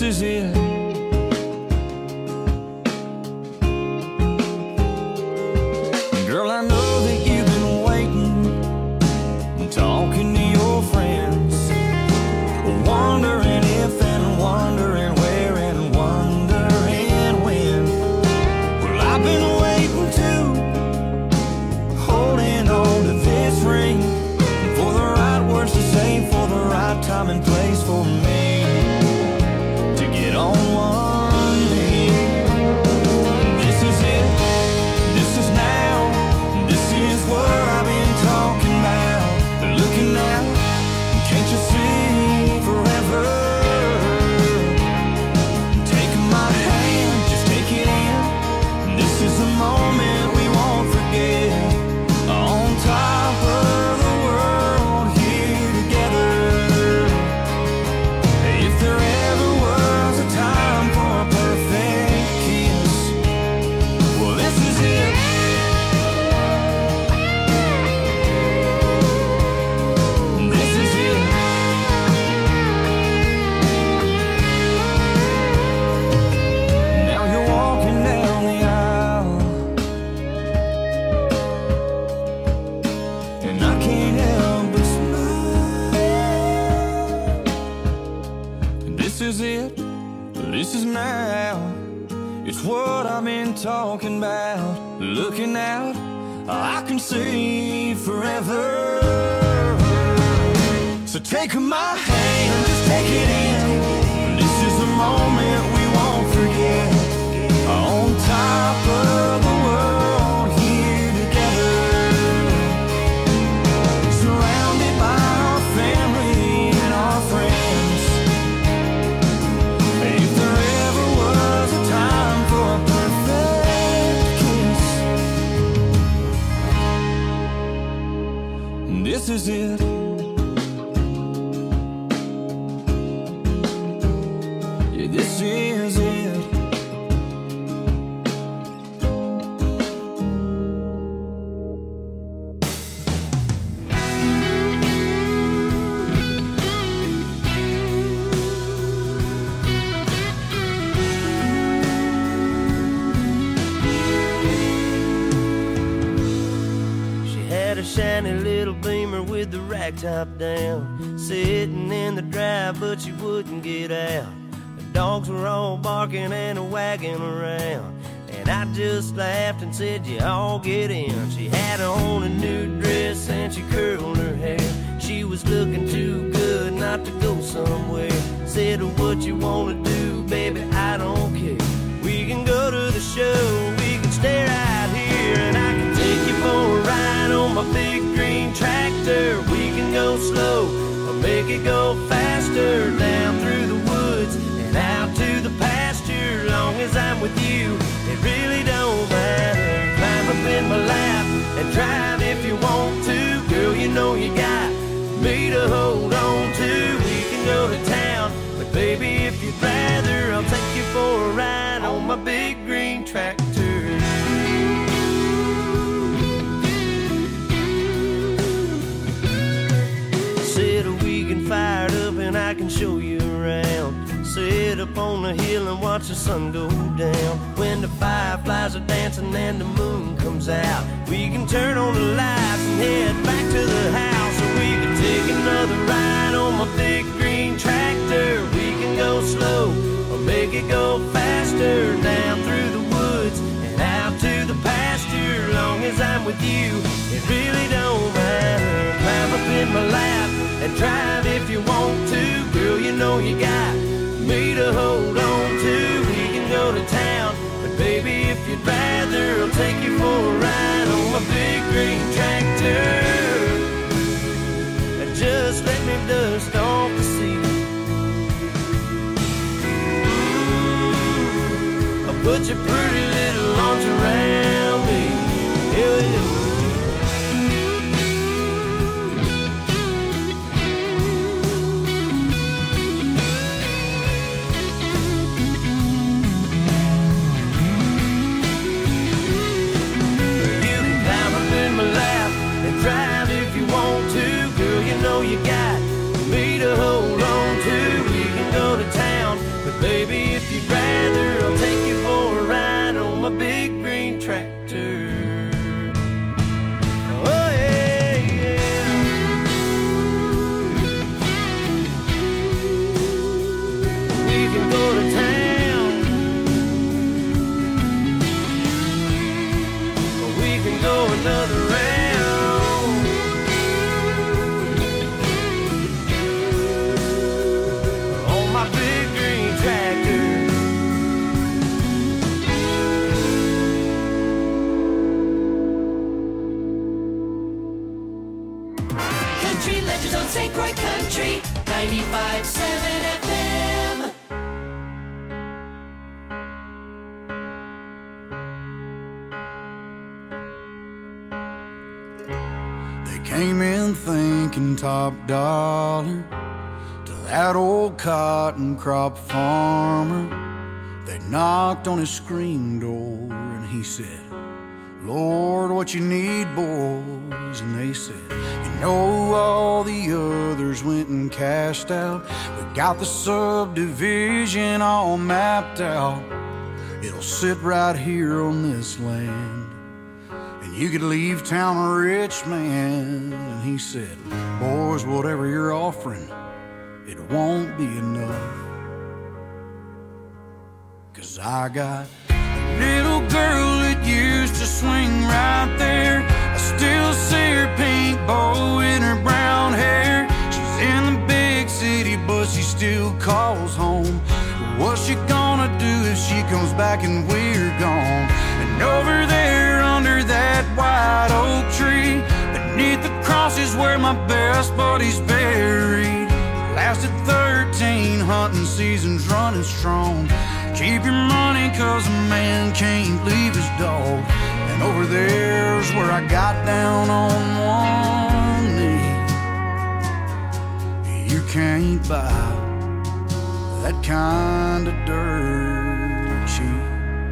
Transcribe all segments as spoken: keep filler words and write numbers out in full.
is it. Girl, I know that you've been waiting, talking to your friends, wondering if and wondering where and wondering when. Well, I've been waiting too, holding on to this ring, for the right words to say, for the right time and place for me to get on one knee. This is it, this is now, this is what I've been talking about. Looking out, can't you see forever? Take my hand, just take it in. This is a moment we won't forget. On top of the world here together. If there ever was a time for a perfect kiss, well, this is it. This is it. Now you're walking down the aisle, and I can't help but smile. This is it, this is now. It's what I've been talking about. Looking out, I can see forever. So take my hand, just take it in. This is a moment we won't forget. On top of the world here together. Surrounded by our family and our friends. If there ever was a time for a perfect kiss, this is it. Yeah, this is it. She had a shiny little Beamer with the rack top down, sitting in the drive, but she wouldn't get out. The dogs were all barking and wagging around, and I just laughed and said, you all get in. She had on a new dress and she curled her hair. She was looking too good not to go somewhere. Said, what you wanna do, baby, I don't care. We can go to the show, we can stay right here, and I can take you for a ride on my big green tractor. We can go slow or make it go faster, down through the woods and out to the pasture. Long as I'm with you, it really don't matter. Climb up in my lap and drive if you want to. Girl, you know you got me to hold on to. We can go to town, but baby, if you'd rather, I'll take you for a ride on my big green tractor. Said we can fire it up and I can show you around. Sit up on the hill and watch the sun go down. When the fireflies are dancing and the moon comes out, we can turn on the lights and head back to the house. Or we can take another ride on my big green tractor. We can go slow or make it go faster, down through the woods and out to the pasture. Long as I'm with you, it really don't matter. Climb up in my lap and drive if you want to. Girl, you know you got me to hold on to. We can go to town, but baby, if you'd rather, I'll take you for a ride on my big green tractor. Just let me dust off the seat. Ooh, I'll put your pretty little arms around me. Yeah, yeah. Drive if you want to, girl, you know you got me to hold on to. We can go to town, but baby, thinking top dollar to that old cotton crop farmer. They knocked on his screen door and he said, Lord, what you need, boys? And they said, you know, all the others went and cashed out. We got the subdivision all mapped out. It'll sit right here on this land, and you could leave town a rich man. And he said, boys, whatever you're offering, it won't be enough. 'Cause I got a little girl that used to swing right there. I still see her pink bow in her brown hair. She's in the big city, but she still calls home. What's she gonna do if she comes back and we're gone? And over there under that white oak tree, beneath the cross is where my best buddy's buried. Lasted thirteen hunting seasons running strong. Keep your money 'cause a man can't leave his dog. And over there's where I got down on one knee. You can't buy that kind of dirt cheap.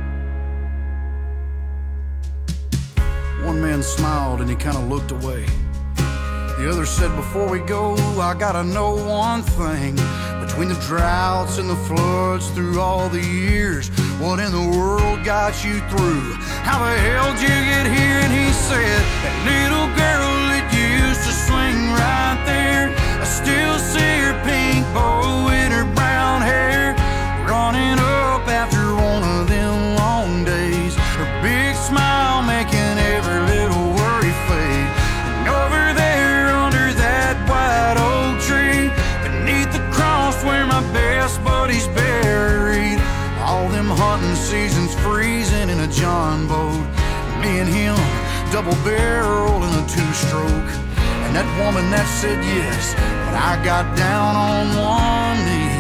One man smiled and he kind of looked away. The other said, before we go, I gotta know one thing. Between the droughts and the floods through all the years, what in the world got you through? How the hell did you get here? And he said, that little girl that used to swing right there, I still see her pink bow in her brown hair, running up after one of them long days, her big smile making every little worry fade. And over there under that white oak tree, beneath the cross where my best buddy's buried, all them hunting seasons freezing in a John boat, me and him double barrel in a two-stroke. And that woman that said yes, but I got down on one knee.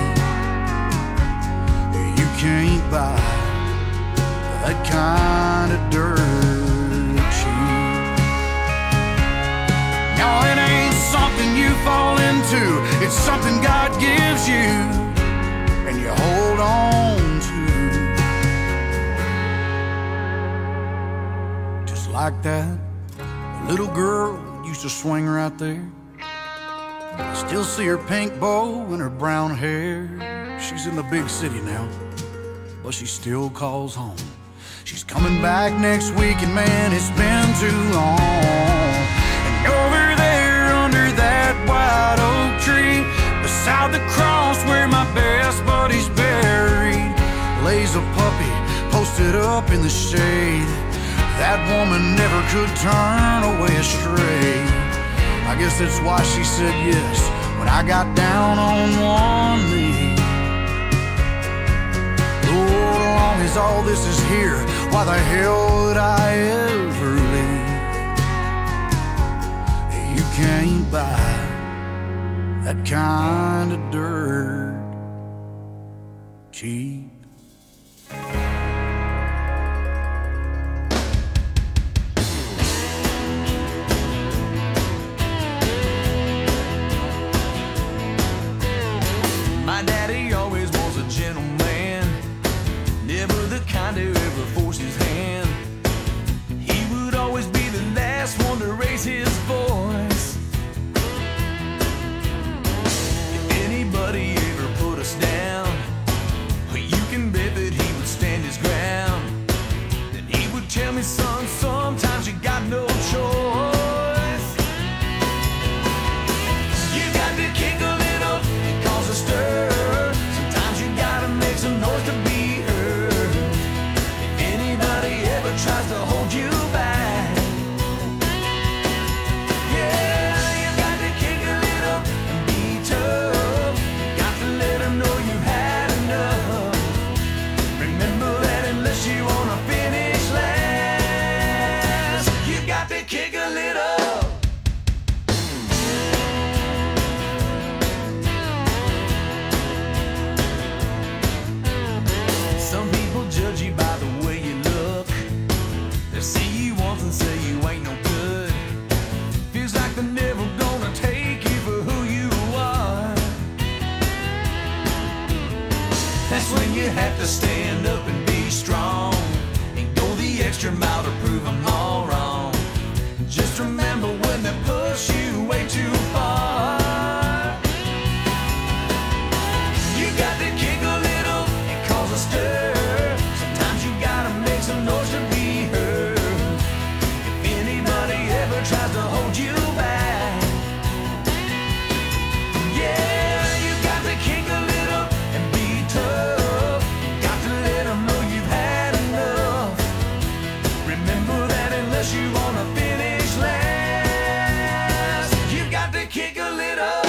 You can't buy that kind of dirt cheap. No, it ain't something you fall into, it's something God gives you and you hold on to. Just like that little girl used to swing right there. I still see her pink bow and her brown hair. She's in the big city now, but she still calls home. She's coming back next week, and man, it's been too long. And over there under that white oak tree, beside the cross where my best buddy's buried, lays a puppy posted up in the shade. That woman never could turn away astray. I guess that's why she said yes when I got down on one knee. Lord, as long as all this is here, why the hell would I ever leave? You can't buy that kind of dirt cheap. My daddy always was a gentleman, never the kind to ever force his hand. He would always be the last one to raise his voice. If anybody ever put us down, you can bet that he would stand his ground. Then he would tell me, son, sometimes you got no choice. You got to kick a little and cause a stir. Sometimes you gotta make some noise to be heard. If anybody ever tries to hold you back, That's when you have to stand up and be strong and go the extra mile to prove them all wrong. Just remember when they push you way too far, you got to kick a little and cause a stir. Sometimes you gotta make some noise to be heard. If anybody ever tries to hold you back, yeah, you got to kick a little and be tough. Got to let them know you've had enough. Remember that unless you wanna finish last, you got to kick a little.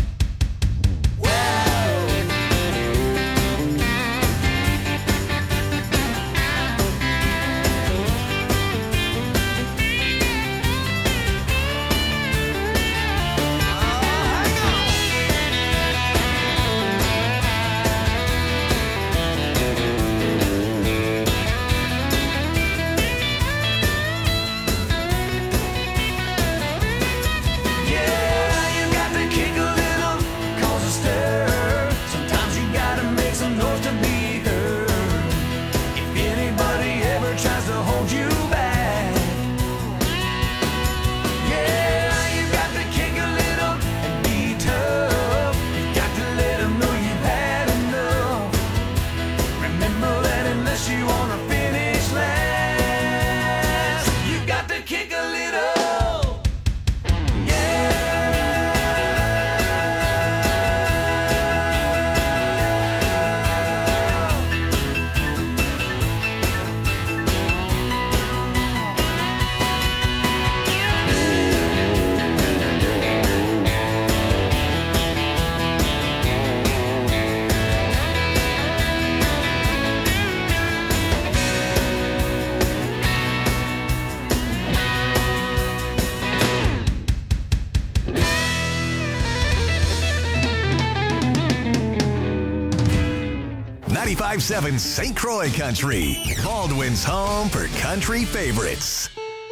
ninety-five point seven Saint Croix Country, Baldwin's home for country favorites.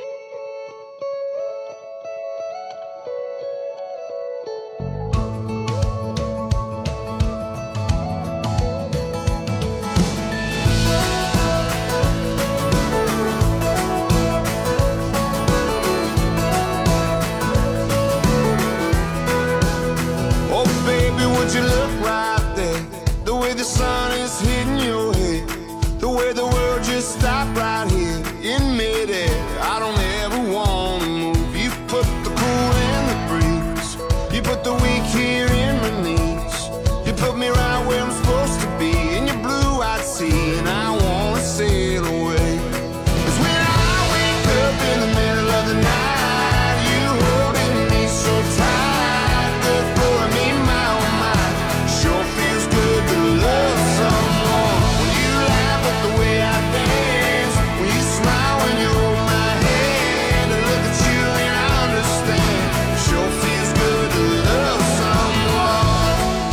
Oh, baby, would you look right there? The way the sun is hitting your head, the way the world just stopped right here in midair. I don't ever want to move. You put the cool in the breeze, you put the weak here in my knees, you put me right where I'm supposed to be in your blue-eyed sea, and I want to sail away. 'Cause when I wake up in the middle of the night, you holding me so tight, good for me, my oh my, sure feels good to love someone. When you laugh at the way I dance, when you smile when you hold my hand, I look at you and I understand, sure feels good to love someone.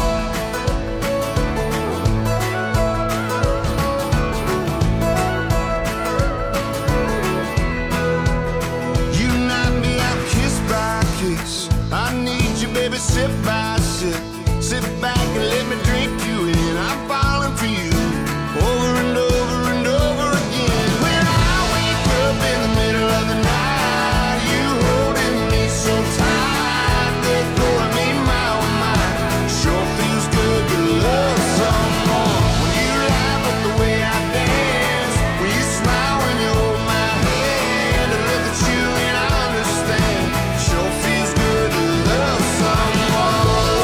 You knock me out kiss by kiss, I need you baby sip by sip. Sit back and let me drink you in. I'm falling for you over and over and over again. When I wake up in the middle of the night, you holding me so tight, good for me, my oh my, sure feels good to love someone. When you laugh at the way I dance, when you smile when you hold my hand, I look at you and I understand, sure feels good to love someone.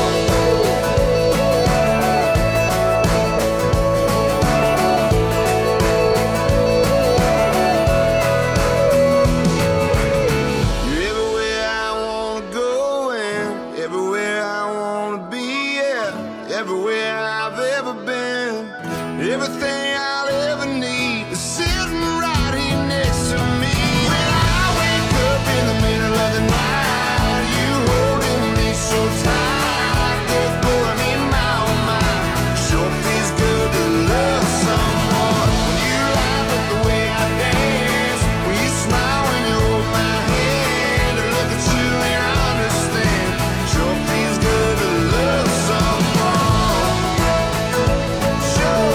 You're everywhere I wanna go and everywhere I wanna be, yeah. Everywhere I've ever been, everything I'll ever need is sitting right here next to me. When I wake up in the middle of the night, you holding me so tight, good for me, my oh my, sure feels good to love someone. When you laugh at the way I dance, when you smile when you hold my hand, I look at you and I understand, sure feels good to love someone. Sure.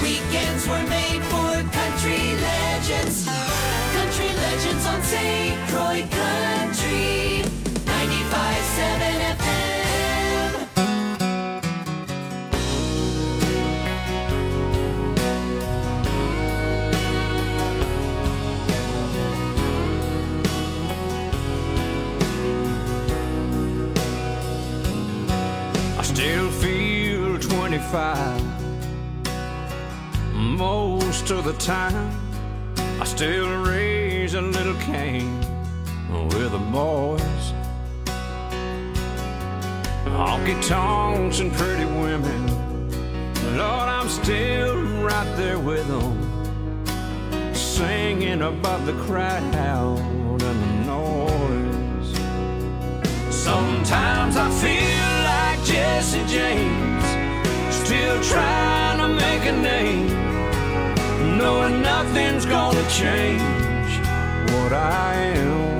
Weekends were made for country legends. Country legends on Saint Croix Country. ninety-five point seven F M. I still feel twenty-five most of the time. I still raise a little Cain with the boys. Honky tonks and pretty women, Lord, I'm still right there with them, singing above the crowd and the noise. Sometimes I feel like Jesse James, still trying to make a name, knowing nothing's gonna change what I am.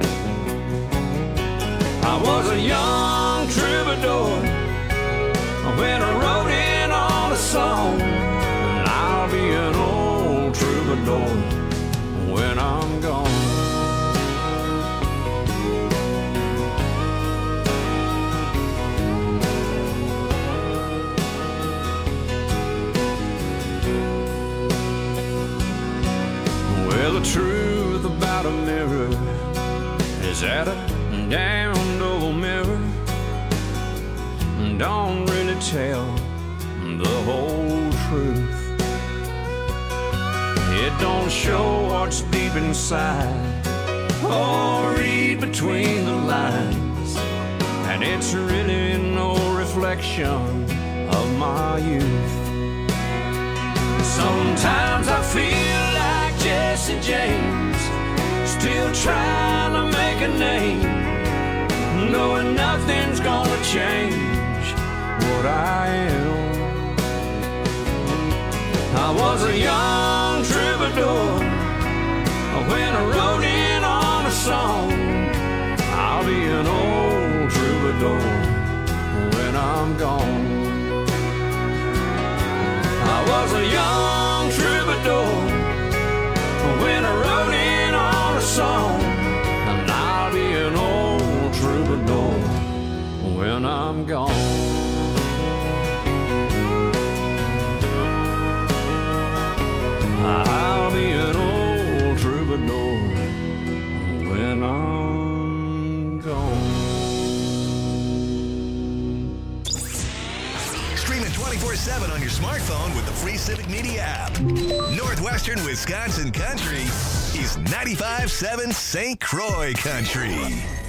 I was a young troubadour when I wrote in on a song, and I'll be an old troubadour when I'm gone. Well, the truth about a mirror is that a damned old mirror don't really tell the whole truth. It don't show what's deep inside or read between the lines, and it's really no reflection of my youth. Sometimes I feel like Jesse James, still trying to make a name, knowing nothing's gonna change what I am. I was a young troubadour when I wrote in on a song. I'll be an old troubadour when I'm gone. I was a young troubadour when I wrote in on a song, and I'll be an old troubadour when I'm gone. I'll be an old troubadour when I'm gone. Streaming twenty-four seven on your smartphone with the free Civic Media app. Northwestern Wisconsin Country is ninety-five point seven Saint Croix Country.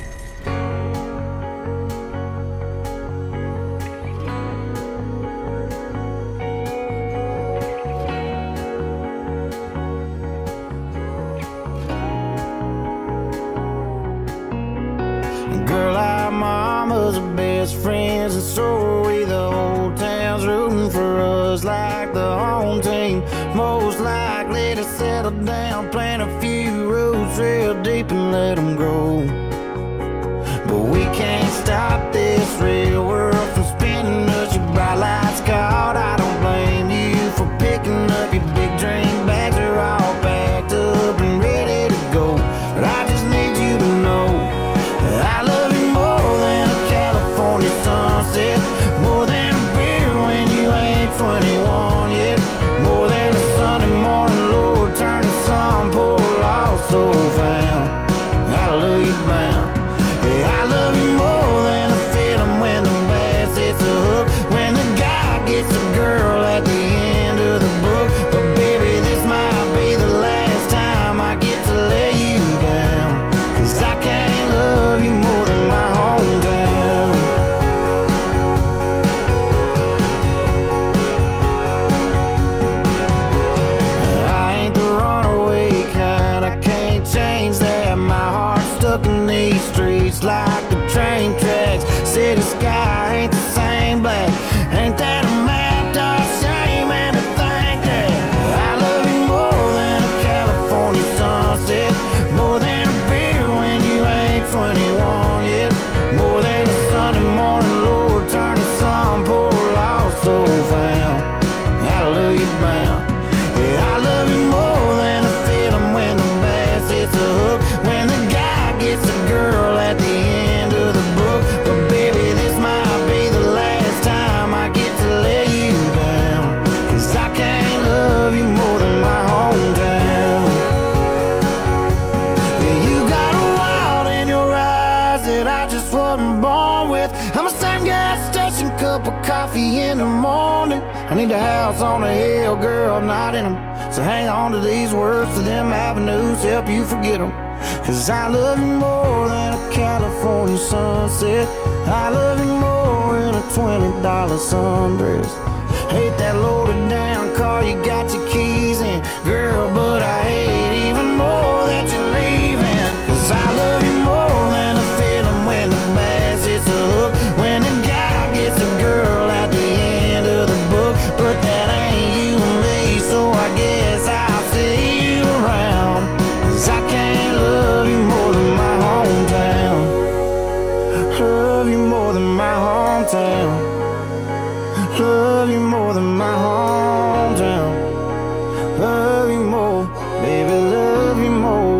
Girl, our mamas are best friends, and so are we. The whole town's rooting for us like the home team. Most likely to settle down, plant a few roots real deep and let them grow. But we can't stop this real world from spinning us. Your bright lights caught, I don't blame you for picking up your big dream bags. Are all packed up and ready to go. But I just need you to know I love you more than a California sunset, more than a beer when you ain't twenty-one yet, more than a Sunday morning, Lord, turn the sun, poor lost soul found. I love you bound. Yeah, I love you more than a feeling when the bass hits the hook, when the guy gets the girl at the end of the book. But baby, this might be the last time I get to lay you down, 'cause I can't love you more than my hometown. same gas station, cup of coffee in the morning. I need a house on a hill, girl, not in them. So hang on to these words, to them avenues, help you forget them. Cause I love you more than a California sunset. I love you more than a twenty dollar sundress. Hate that loaded down car you got your keys in, girl, but I hate even more that you're leaving. Cause I love you more than a feeling when the bass hits the hook, when the guy gets a girl at the end of the book. But that ain't you and me, so I guess I'll see you around. Cause I can't love you more than my hometown. Love you more than my hometown. Love you more than my hometown. Love you more, baby, love you more.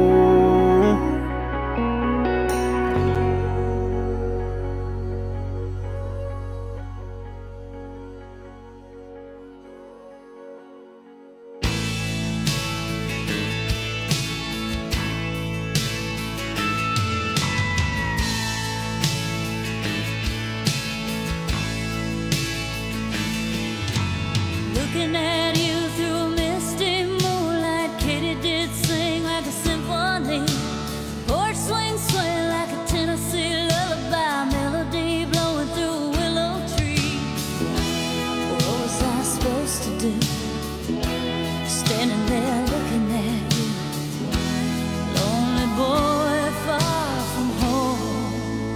Looking at you through a misty moonlight, Katy did sing like a symphony. Porch swing sway like a Tennessee lullaby, melody blowing through a willow tree. What was I supposed to do? Standing there looking at you, lonely boy far from home.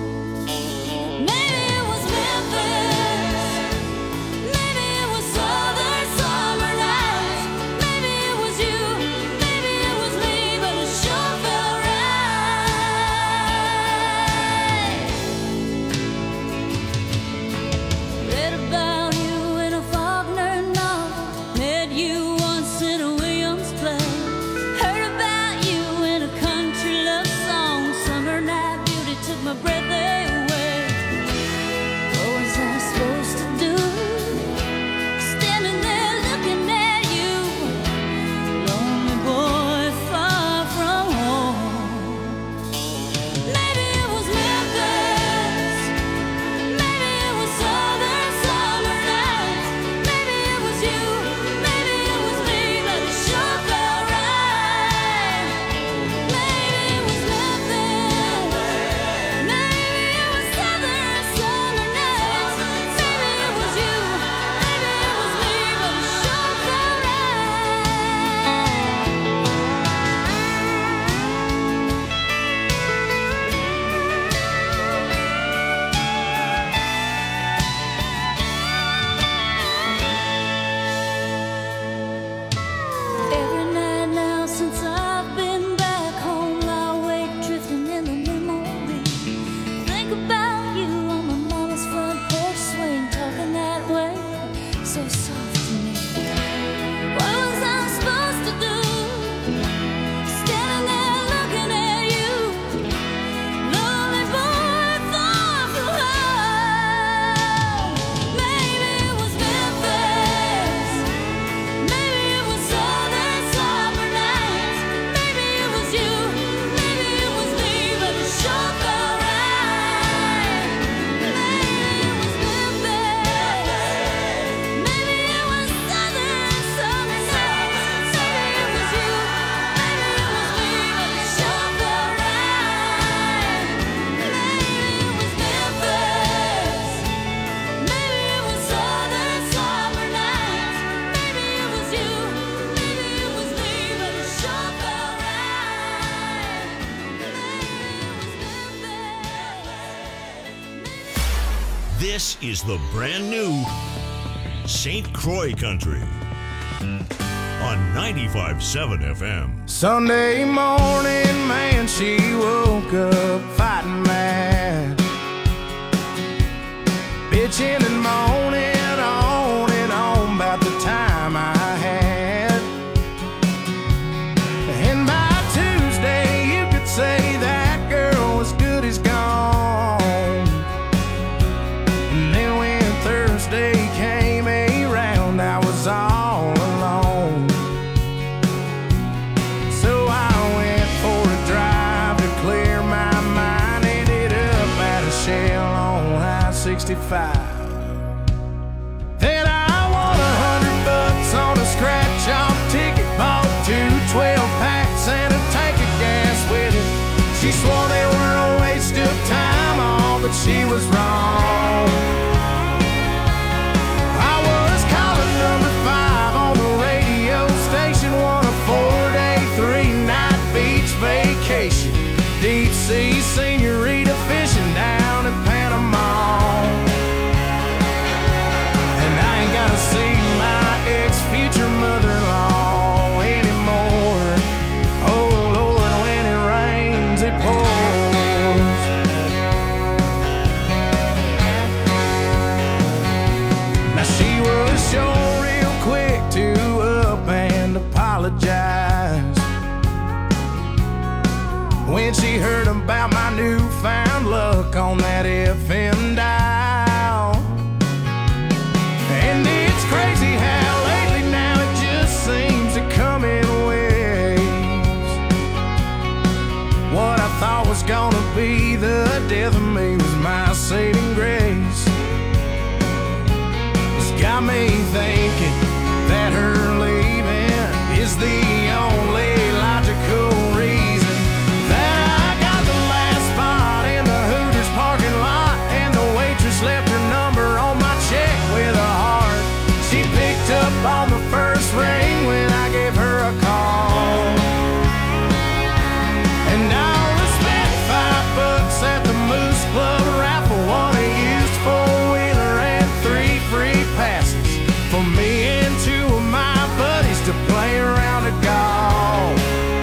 Maybe it was Memphis, maybe it was Southern summer nights, maybe it was you, maybe it was me, but it sure felt right. Read about you in a Faulkner novel, met you once in a Williams play, heard about you in a country love song. Summer night beauty took my breath away. What was I supposed to do? Standing there looking at you, lonely boy far from home. Maybe it was Memphis, maybe it was Southern summer nights, maybe it was you, maybe it was me, but it sure felt right. Maybe it was Memphis, maybe it was Southern summer nights, maybe it was you, maybe it was me, but it sure felt right. Every night now since I've been back home, lie awake drifting in the memory. Think about you on my mama's front porch swing, talking that way, so soft to me. What was I supposed to do? Standing there looking at you, lonely boy far from home. Maybe it was Memphis, maybe it was Southern summer nights, maybe it was you, maybe it was me, but it sure felt right. Maybe it was Memphis, maybe it was Southern summer nights, maybe it was you, maybe it was me, but it sure felt right. Maybe it was Memphis, maybe it was Southern summer nights, maybe it was you, maybe it was me, but it sure felt right. This is the brand new Saint Croix Country on ninety-five point seven F M. Sunday morning, man, she woke up fighting mad, bitching and moaning on and on about the time I had. And by Tuesday, you could say that girl was good as gone. And then when Thursday came around, I was all alone. So I went for a drive to clear my mind. Ended up at a Shell on I sixty-five. five. Then I won a hundred bucks on a scratch-off ticket. Bought two twelve packs and a tank of gas with it. She swore they were a waste of time, all, but she was wrong. I was calling number five on the radio station, won a four-day, three-night beach vacation. Deep sea senorita fishing down in Panama. And I ain't gotta see my ex-future mother-in-law anymore. Oh Lord, when it rains, it pours. Now she was sure real quick to up and apologize when she heard about my newfound luck on that F M dial. And it's crazy how lately now it just seems to come in waves. What I thought was gonna be the death of me was my saving grace. It's got me thinking that her leaving is the only logical reason that I got the last spot in the Hooters parking lot, and the waitress left her number on my check with a heart. She picked up on the first ring when I gave her a call. And I only spent five bucks at the Moose Club raffle, won a used four-wheeler and three free passes for me and two of my buddies to play around a golf.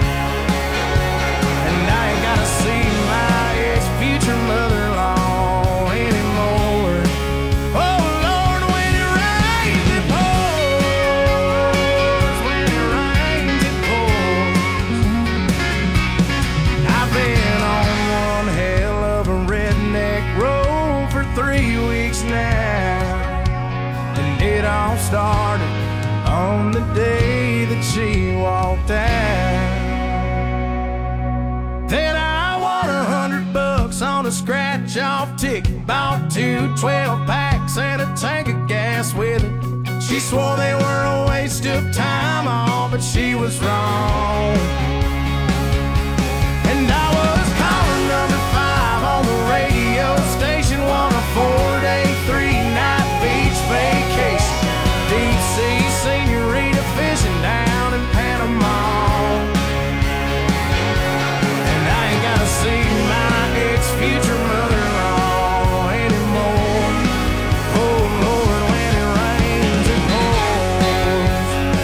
And I ain't gotta see my ex-future mother-in-law anymore. Oh Lord, when it rains, it pours. When it rains, it pours. I've been on one hell of a redneck road for three weeks now, and it all started on the day that she walked out. Then I won a hundred bucks on a scratch-off ticket. Bought two twelve packs and a tank of gas with it. She swore they were a waste of time, all, but she was wrong. And I was calling number five on the radio station, won a four-day, three-night beach vacation. Deep sea senorita fishing down in Panama. And I ain't gotta see my ex-future mother-in-law anymore. Oh Lord, when it rains, it pours.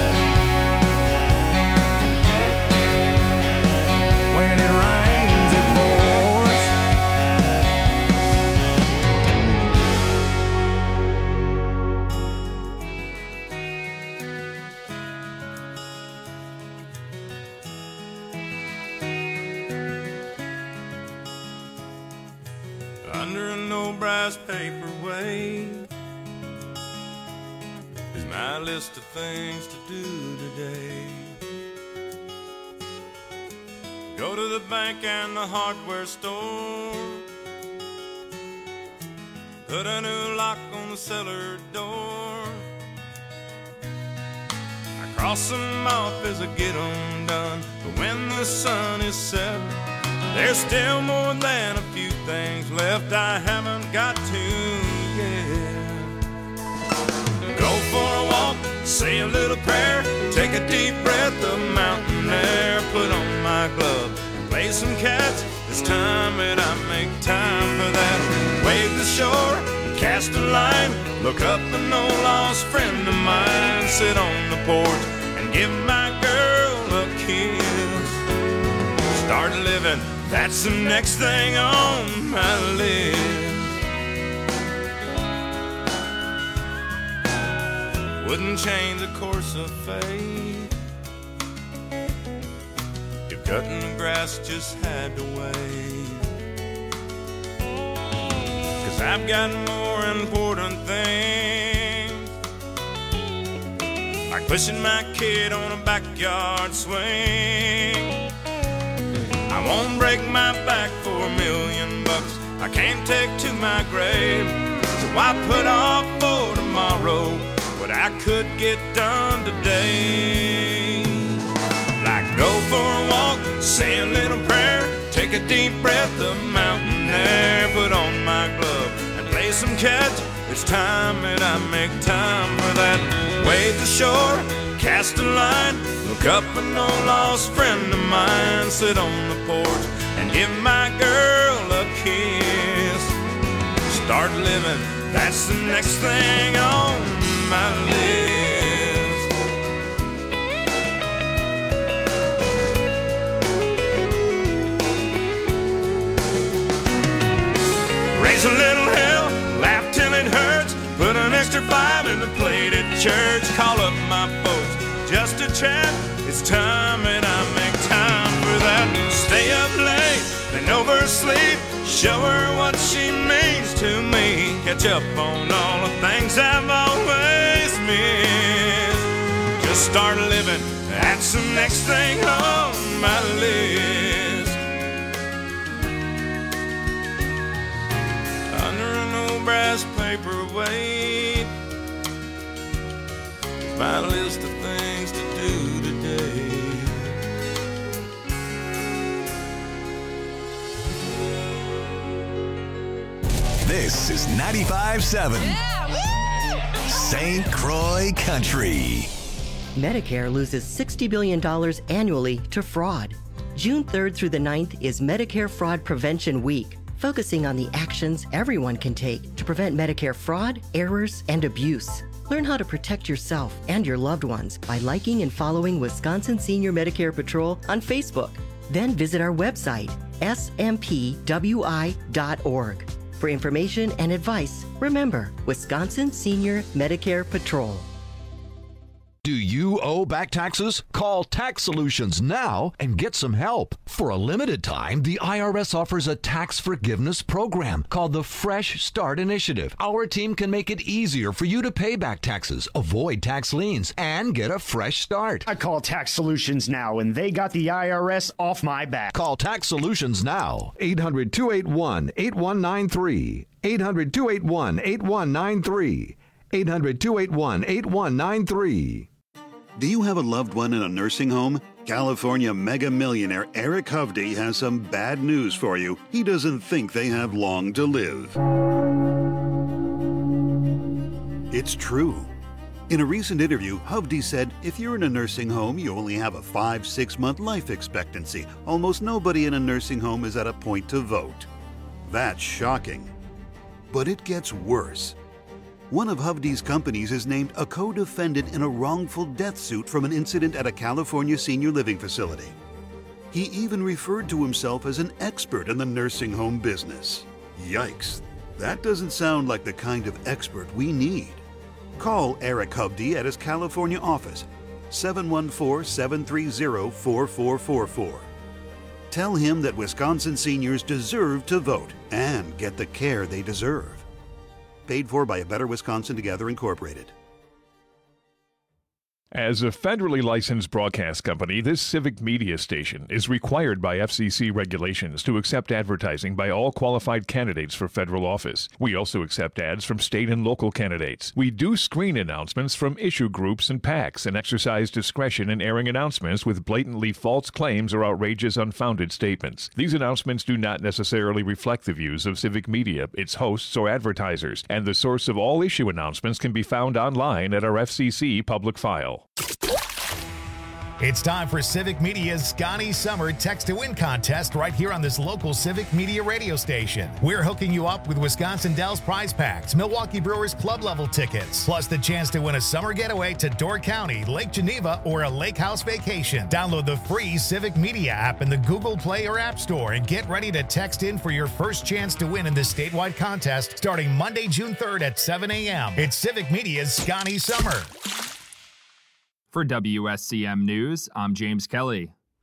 When it rains, it pours. Under an old brass paperweight is my list of things to do today. Go to the bank and the hardware store, put a new lock on the cellar door. I cross them off as I get them done, but when the sun is setting, there's still more than a few things left I haven't got to yet. Go for a walk, say a little prayer, take a deep breath of mountain air, put on my glove, play some cats. It's time that I make time for that. Wave the shore, cast a line, look up an old lost friend of mine, sit on the porch and give my girl a kiss. Start living, that's the next thing on my list. Wouldn't change the course of fate if cutting the grass just had to wait. 'Cause I've got more important things, like pushing my kid on a backyard swing. I won't break my back for a million bucks, I can't take to my grave. So Why put off for tomorrow what I could get done today? Like go for a walk, say a little prayer, take a deep breath of mountain air, put on my glove and play some catch. It's time that I make time for that. Wade the shore, cast a line, look up an old lost friend of mine, sit on the porch and give my girl a kiss. Start living, that's the next thing on my list. Raise a little hell, laugh till it hurts, put an extra five in the plate at church, call up my folks just to chat. It's time that I make time for that. Stay up late, then oversleep, show her what she means to me, catch up on all the things I've always missed. Just start living, that's the next thing on my list. Under an old brass paperweight, my list of things to do today. This is ninety-five seven Saint Croix Country. Medicare loses sixty billion dollars annually to fraud. June third through the ninth is Medicare Fraud Prevention Week, focusing on the actions everyone can take to prevent Medicare fraud, errors, and abuse. Learn how to protect yourself and your loved ones by liking and following Wisconsin Senior Medicare Patrol on Facebook. Then visit our website, S M P W I dot org. For information and advice, remember Wisconsin Senior Medicare Patrol. Do you owe back taxes? Call Tax Solutions now and get some help. For a limited time, the I R S offers a tax forgiveness program called the Fresh Start Initiative. Our team can make it easier for you to pay back taxes, avoid tax liens, and get a fresh start. I call Tax Solutions now, and they got the I R S off my back. Call Tax Solutions now. eight hundred, two eight one, eight one nine three. eight hundred, two eight one, eight one nine three. eight hundred, two eight one, eight one nine three. Do you have a loved one in a nursing home? California mega millionaire Eric Hovde has some bad news for you. He doesn't think they have long to live. It's true. In a recent interview, Hovde said, if you're in a nursing home, you only have a five, six month life expectancy. Almost nobody in a nursing home is at a point to vote. That's shocking. But it gets worse. One of Hovde's companies is named a co-defendant in a wrongful death suit from an incident at a California senior living facility. He even referred to himself as an expert in the nursing home business. Yikes, that doesn't sound like the kind of expert we need. Call Eric Hovde at his California office, seven one four, seven three zero, four four four four. Tell him that Wisconsin seniors deserve to vote and get the care they deserve. Paid for by A Better Wisconsin Together, Incorporated. As a federally licensed broadcast company, this civic media station is required by F C C regulations to accept advertising by all qualified candidates for federal office. We also accept ads from state and local candidates. We do screen announcements from issue groups and PACs and exercise discretion in airing announcements with blatantly false claims or outrageous, unfounded statements. These announcements do not necessarily reflect the views of civic media, its hosts, or advertisers, and the source of all issue announcements can be found online at our F C C public file. It's time for Civic Media's Scotty Summer Text to Win contest right here on this local Civic Media radio station. We're hooking you up with Wisconsin Dells prize packs, Milwaukee Brewers club level tickets, plus the chance to win a summer getaway to Door County, Lake Geneva, or a lake house vacation. Download the free Civic Media app in the Google Play or App Store and get ready to text in for your first chance to win in this statewide contest starting Monday, June third at seven a.m. It's Civic Media's Scotty Summer. For W S C M News, I'm James Kelly.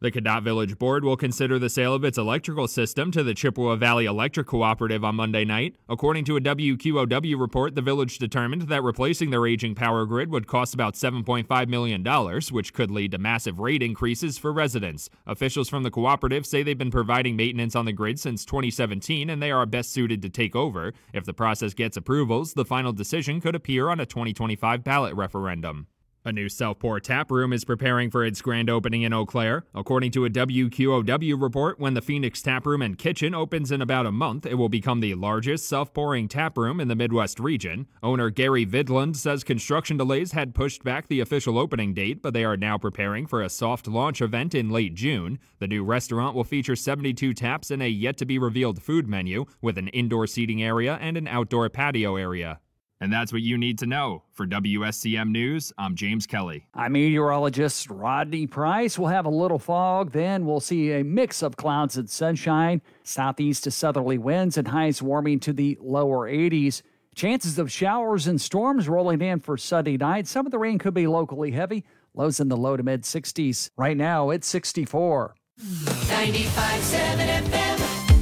The Cadott Village Board will consider the sale of its electrical system to the Chippewa Valley Electric Cooperative on Monday night. According to a W Q O W report, the village determined that replacing their aging power grid would cost about seven point five million dollars, which could lead to massive rate increases for residents. Officials from the cooperative say they've been providing maintenance on the grid since twenty seventeen, and they are best suited to take over. If the process gets approvals, the final decision could appear on a twenty twenty-five ballot referendum. A new Southport tap room is preparing for its grand opening in Eau Claire. According to a W Q O W report, when the Phoenix Tap Room and Kitchen opens in about a month, it will become the largest self-pouring tap room in the Midwest region. Owner Gary Vidland says construction delays had pushed back the official opening date, but they are now preparing for a soft launch event in late June. The new restaurant will feature seventy-two taps and a yet-to-be-revealed food menu, with an indoor seating area and an outdoor patio area. And that's what you need to know. For W S C M News, I'm James Kelly. I'm meteorologist Rodney Price. We'll have a little fog, then we'll see a mix of clouds and sunshine, southeast to southerly winds, and highs warming to the lower eighties. Chances of showers and storms rolling in for Sunday night. Some of the rain could be locally heavy. Lows in the low to mid sixties. Right now, it's sixty-four. ninety-five point seven F M.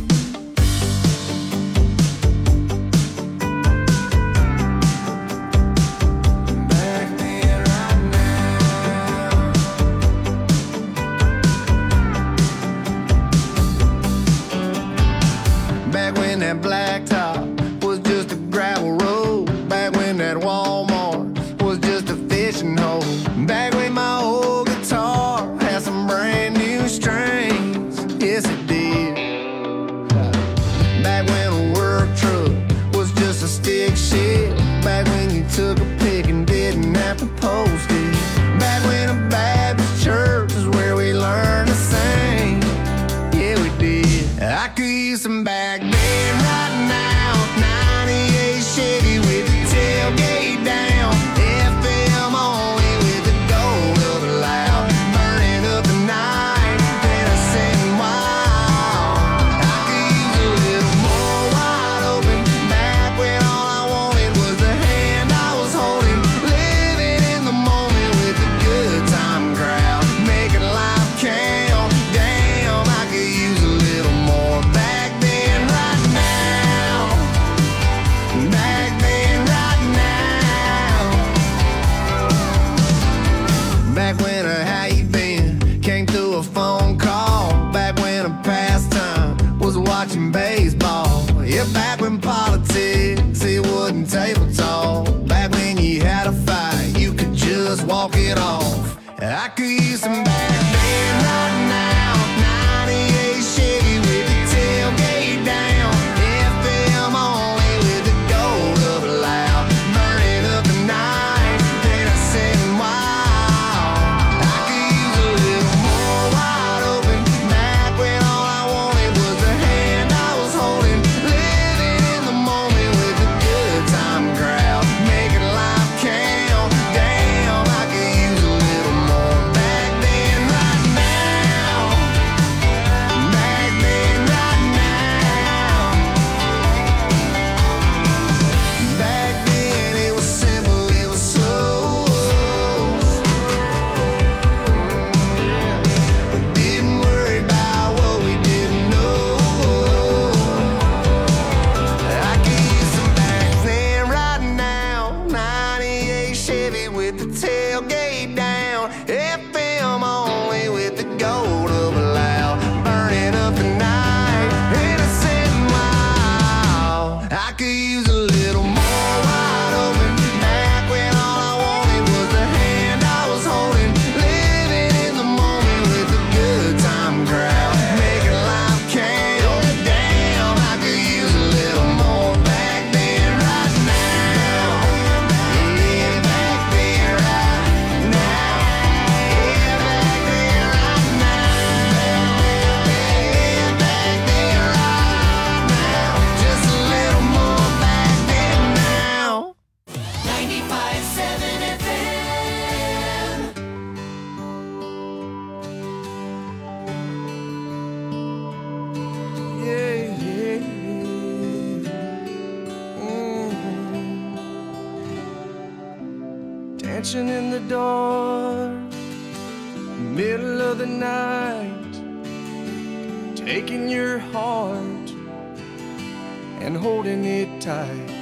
Back when that blacktop was just a gravel road. Back when that Walmart was just a fishing hole. Back when my old guitar had some brand new strings. Yes, it did. Back when a work truck was just a stick shift. Back when you took a pick and didn't have to post it. Back when a Baptist church is where we learned to sing. Yeah, we did. I could use some back then right now. ninety-eight Chevy with the tailgate down. F M only with the gold of a loud. Burning up the night, then I sitting wild. I could use a little more wide open. Back when all I wanted was the hand I was holding. Living in the moment with a good time crowd. Making life count. Damn, I could use a little more back then right now. Back then right now. Back when a how you been came through a phone call. Back when a pastime was watching baseball. Yeah, back when politics, it wasn't table talk. Back when you had a fight, you could just walk it off. I could use some back then right now. ninety-eight Chevy with the tailgate down. F M only with the gold of a loud. Burning up the night, then I sitting wild. I could use a little more wide open. Back when all I wanted was the hand I was holding. Living in the moment with a good time crowd. Making life count. Damn, I could use a little more back then right now. Back then right now. Back then it was simple, it was slow. We didn't worry about what we didn't know. I could use some back then right now. ninety-eight Chevy with the tailgate down. F M only with the gold of a loud. Burning up the night, innocent wild. I could use a little more wide open. Back when all I wanted was the hand I was holding. Living in the moment with a good time crowd. Making life count. Damn, I could use a little more back then right now. Yeah, back then right now. Yeah, back then right now. Yeah, back then right now. Just a little more back then now. ninety-five point seven F M. Yeah, yeah, yeah. Mhm. Dancing in the dark, middle of the night, taking your heart and holding it tight.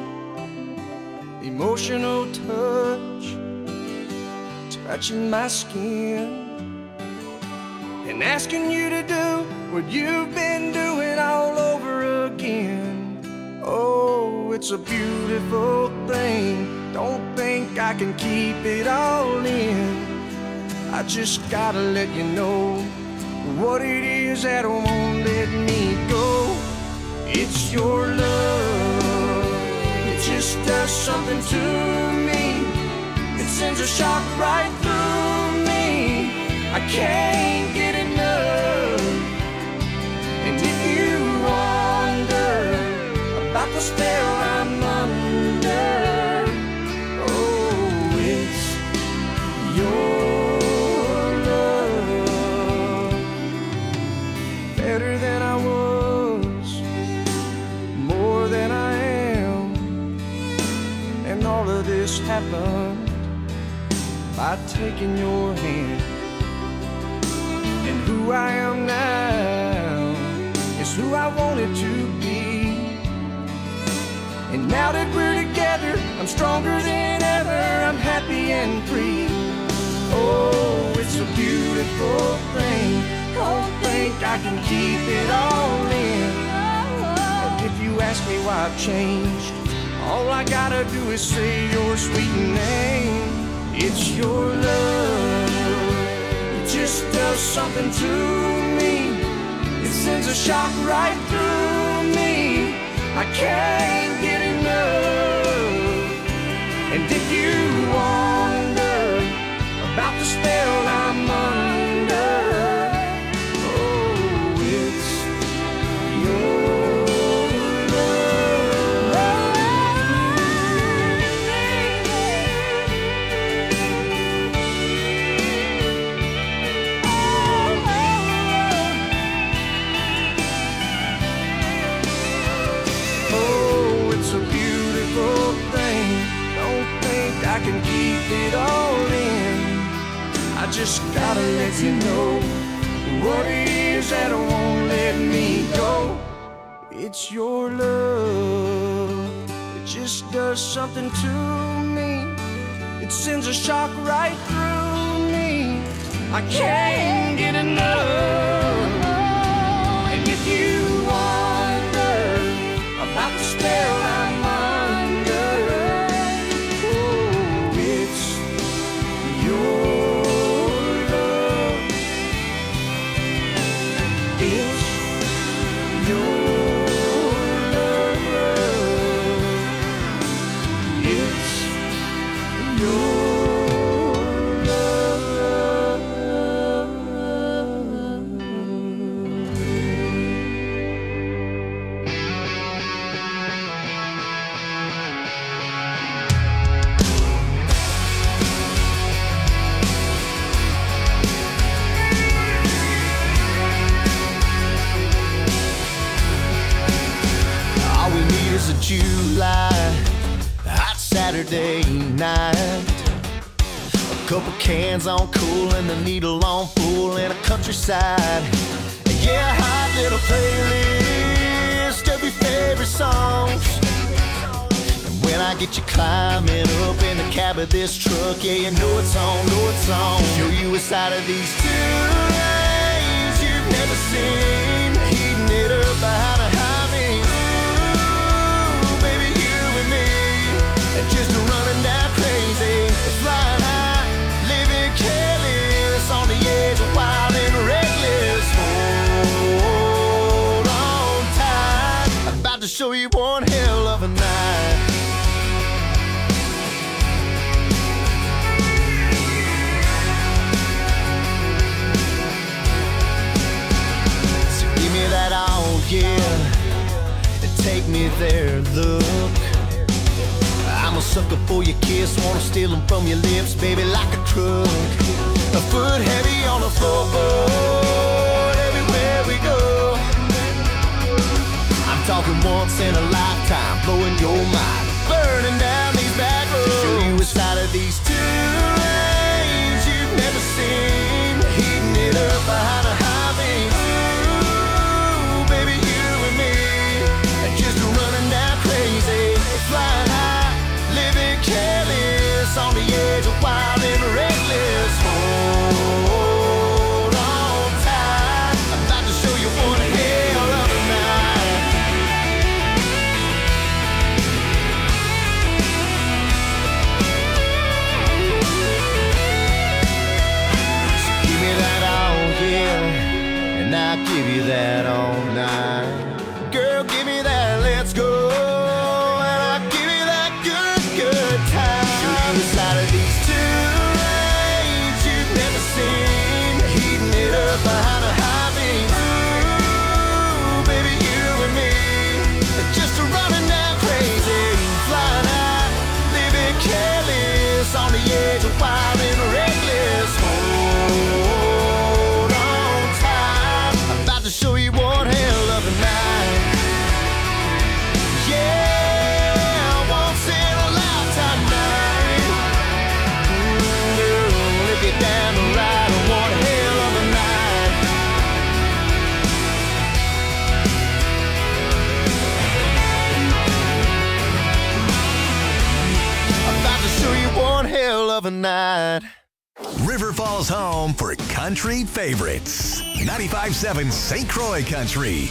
Emotional touch, touching my skin, and asking you to do what you've been doing all over again. Oh, it's a beautiful thing. Don't think I can keep it all in. I just gotta let you know what it is that won't let me go. It's your love. It just does something to me. It sends a shock right through me. I can't get enough. And if you wonder about the spell I'm under, oh, it's your love. Better than I was, more than I am. And all of this happened by taking your hand. And who I am now is who I wanted to be. And now that we're together, I'm stronger than ever. I'm happy and free. Oh, it's a beautiful thing. Don't think I can keep it all in. And if you ask me why I've changed, all I gotta do is say your sweet name. It's your love. It just does something to me. It sends a shock right through me. I can't get enough. And if you wonder about the spell I'm under, oh, it's your I can keep it all in. I just gotta let you know what it is that won't let me go. It's your love. It just does something to me. It sends a shock right through me. I can't get enough. And if you wonder about the spell I'm under, July, hot Saturday night. A couple cans on cool and the needle on full in a countryside. Yeah, a hot little playlist of your favorite songs. And when I get you climbing up in the cab of this truck, yeah, you know it's on, know it's on. Show you a side of these two lanes you've never seen. Heating it up behind a high beam. Just running down crazy, flying high, living careless, on the edge of wild and reckless. Hold on tight, about to show you one hell of a night. So give me that all, yeah, and take me there, look. I'm a sucker for your kiss, wanna steal them from your lips, baby, like a truck. A foot heavy on the floorboard, everywhere we go. I'm talking once in a lifetime, blowing your mind, burning down these back roads. Show you a side of these two lanes you've never seen. the edge of wild and reckless. Hold on tight, I'm about to show you one hell of a night. So give me that all, yeah, and I'll give you that all night. Girl, give me that, let's go. And I'll give you that good, good time. Show you the side of these two lanes you've never seen. Heating it up behind a high beam. Ooh, baby, you and me, just a running down crazy. Flying out, living careless, on the edge of wild and reckless. Hold on tight, I'm about to show you one hell of a night. Yeah, once in a lifetime night. Mm, girl, if you're down to ride, one hell of a night. I'm about to show you one hell of a night. River Falls home for country favorites. ninety-five point seven Saint Croix Country.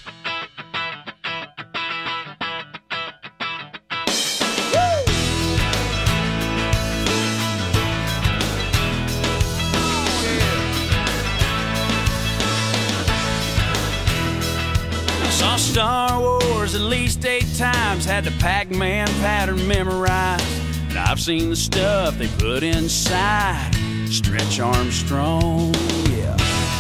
Saw Star Wars at least eight times, had the Pac-Man pattern memorized. And I've seen the stuff they put inside Stretch Armstrong, yeah.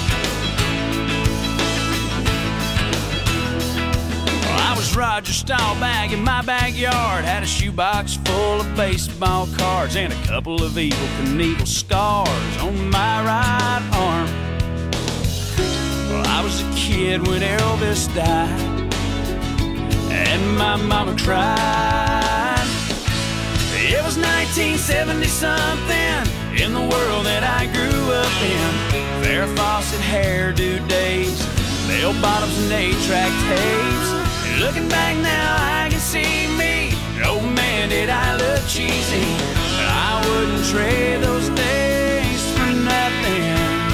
Well, I was Roger Staubach in my backyard, had a shoebox full of baseball cards and a couple of Evel Knievel scars on my right arm. Well, I was a kid when Elvis died, and my mama cried. It was nineteen seventy-something in the world that I grew up in. Farrah Fawcett hairdo days, bell bottoms and eight-track tapes. And looking back now, I can see me. Oh man, did I look cheesy. But I wouldn't trade those days for nothing.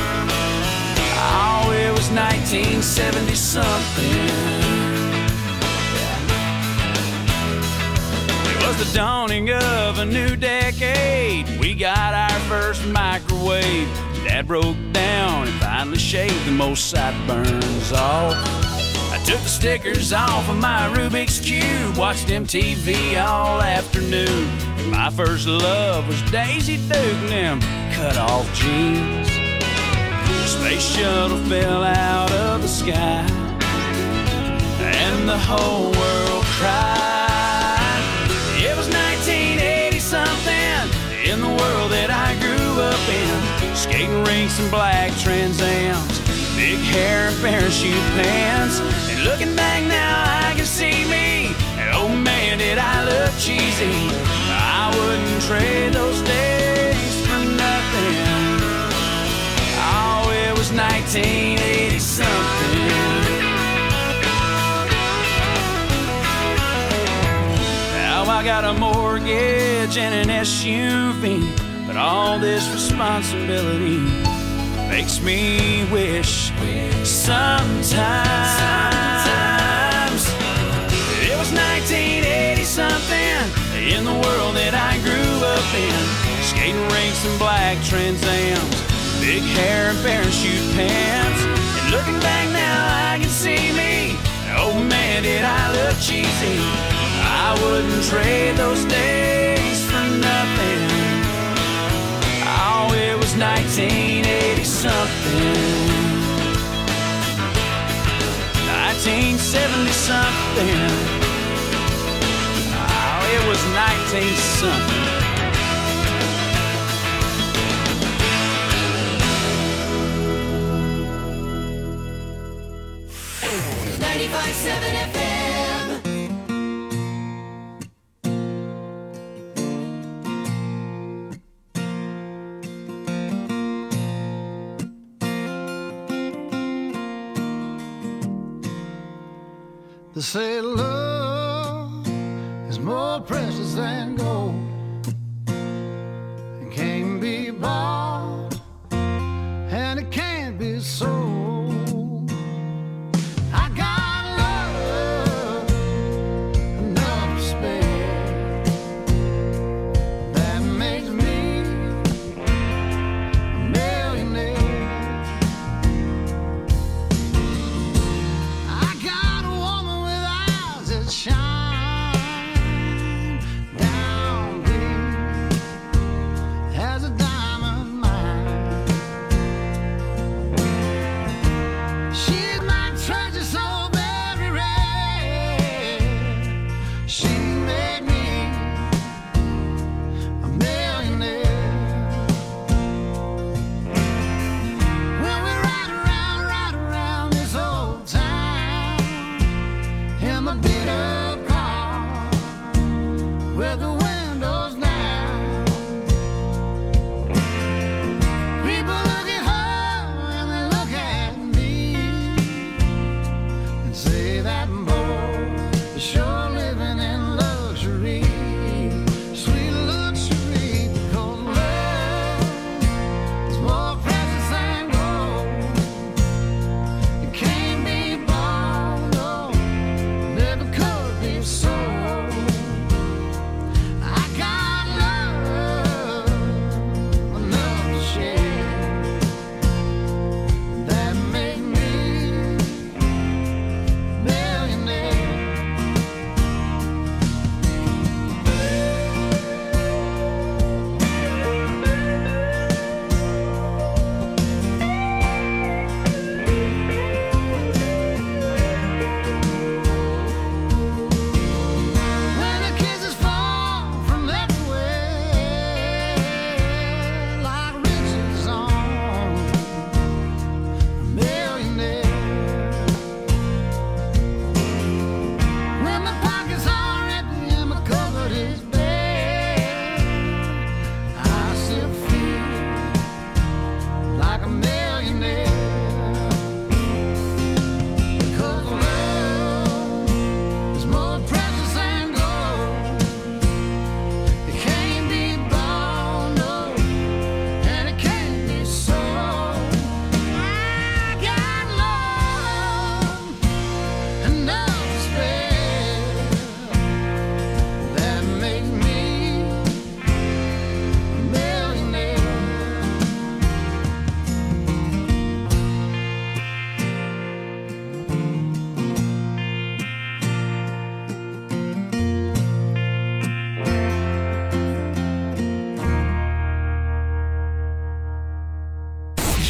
Oh, it was nineteen seventy-something. It was the dawning of a new decade. We got our first microwave. Dad broke down and finally shaved the most sideburns off. I took the stickers off of my Rubik's Cube, watched M T V all afternoon. My first love was Daisy Duke and them cut-off jeans. The space shuttle fell out of the sky, and the whole world cried. It was nineteen eighty-something in the world that I grew up in. Skating rinks and black Trans Ams, big hair and parachute pants. And looking back now, I can see me. And oh man, did I look cheesy. I wouldn't trade those days for nothing. Oh, it was nineteen eighty-something. I got a mortgage and an S U V, but all this responsibility makes me wish sometimes, sometimes it was nineteen eighty-something in the world that I grew up in. Skating rinks and black Trans Ams, big hair and parachute pants. And looking back now, I can see me. Oh man, did I look cheesy. I wouldn't trade those days for nothing. Oh, it was nineteen eighty-something. nineteen seventy-something. Oh, it was nineteen-something. ninety-five point seven F M. They say love is more precious than gold.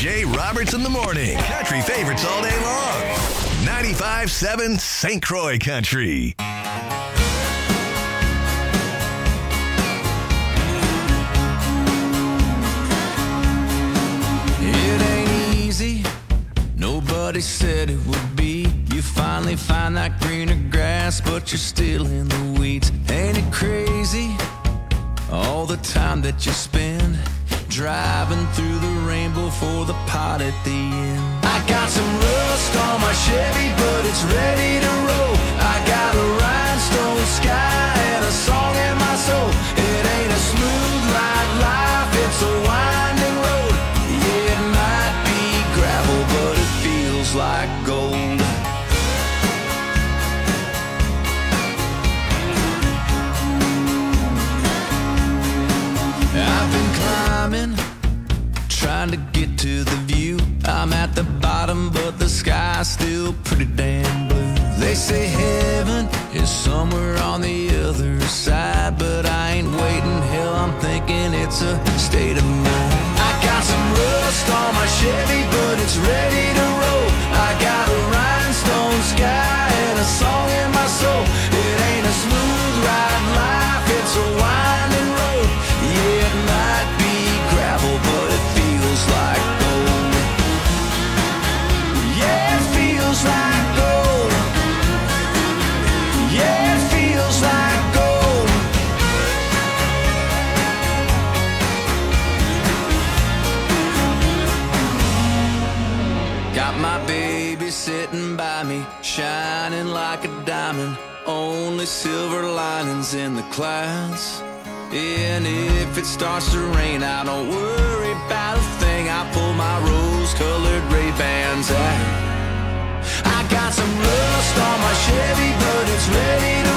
Jay Roberts in the morning. Country favorites all day long. ninety-five seven Saint Croix Country. It ain't easy. Nobody said it would be. You finally find that greener grass, but you're still in the weeds. Ain't it crazy? All the time that you spend driving through the rainbow for the pot at the end. I got some rust on my Chevy, but it's ready to roll. I got a rhinestone sky and a song in my soul. It ain't a smooth ride life, it's a winding road. Yeah, it might be gravel, but it feels like gold. I've been climbing, trying to get to the view. I'm at the bottom, but the sky's still pretty damn blue. They say heaven is somewhere on the other side, but I ain't waiting. Hell, I'm thinking it's a state of mind. I got some rust on my Chevy, but it's ready to roll. I got a rhinestone sky and a song in my soul. It ain't a smooth ride life, it's a winding road. Yeah, it might be gravel, but it feels like gold. Yeah, it feels like gold. Yeah, it feels like gold. Got my baby sitting by me, shining like a diamond. Only silver linings in the clouds. And if it starts to rain, I don't worry about a thing. I pull my rose-colored Ray-Bans out. I got some rust on my Chevy, but it's ready to